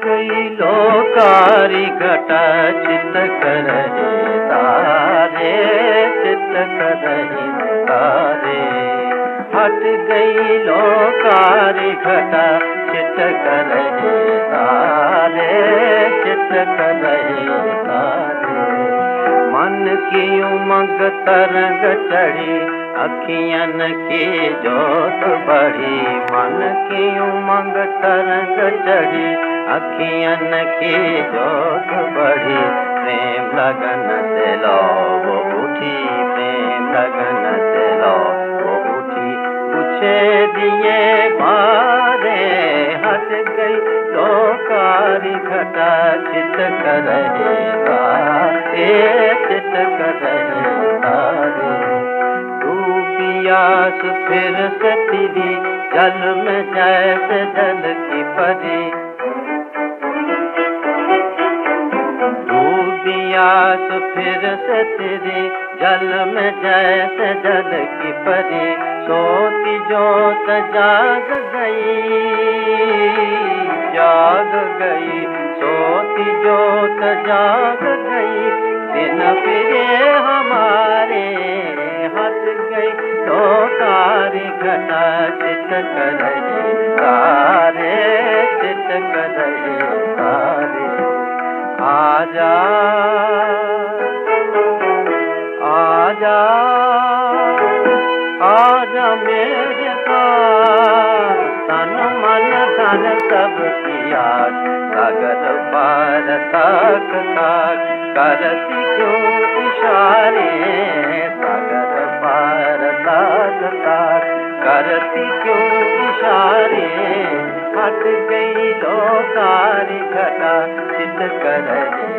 गई लोकारी घटा चित कर रहे तारे, चित कर रहे तारे। हट गई लोकारी घटा चित कर रहे तारे, चित कर रहे तारे। मन की उमंग तरंग चढ़ी, अखियन की जोत बढ़ी। मन की उमंग तरंग चढ़ी, अखियन की जोत बढ़ी। प्रेम लगन से लो वो उठी, प्रेम लगन से लो वो उठी। पूछे दिए बारे, हट गई लोकारी घटा चित कर रहे तारे, चित कर रहे तारे। प्यास फिर से तेरी जल में जैसे जल की परी। प्यास फिर से तेरी जल में जैसे जल की परी। सोती जोत जाग गई, जाग गई। सोती जोत जाग गई, दिन फिरे हमारे। हट गई लोकारी घटा चित कर रहे तारे, चित कर रहे तारे। आजा आजा आजा मेरे पास, तन मन धन सब किया। सागर पार तक तक करती क्यों इशारे, सागर पार तक तक करती क्यों इशारे। हट गई लोकारी घटा चित कर रहे